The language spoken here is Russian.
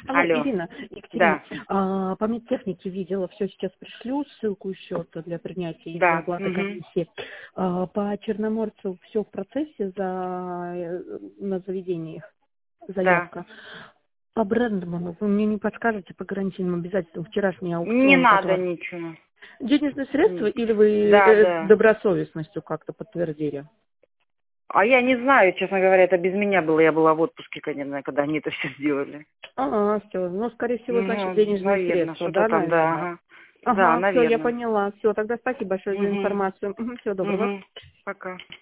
Алло, Алло. Ирина, Екатерина, Да, по медтехнике видела, все сейчас пришлю, ссылку еще для принятия или да. оплаты Угу. комиссии. По Черноморцу все в процессе на заведение их, Да. заявка. По Брэндману вы мне не подскажете по гарантийным обязательствам вчерашний Не аукцион, надо который... ничего. Денежные средства или вы Да, да. добросовестностью как-то подтвердили? А я не знаю, честно говоря, это без меня было. Я была в отпуске, конечно, когда они это все сделали. Все. Ну, скорее всего, значит, Ну, денежные наверное, средства, что-то да, там, да, наверное? ага. Да, Ага, все, я наверное. поняла. Все, тогда спасибо большое за Угу. информацию. Всего доброго. Угу. Пока.